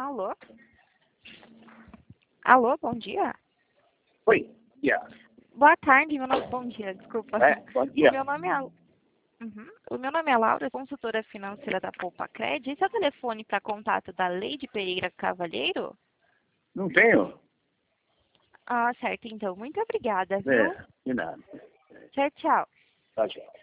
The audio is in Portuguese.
Alô? Alô, bom dia? Oi, yeah. Boa tarde, bom dia, desculpa. Bom dia. O meu nome é, O meu nome é Laura, consultora financeira da Poupa-Cred. Esse é o telefone para contato da Leide Pereira Cavalheiro? Não tenho? Ah, certo, então. Muito obrigada, viu? De nada. Tchau, tchau. Tchau, tchau.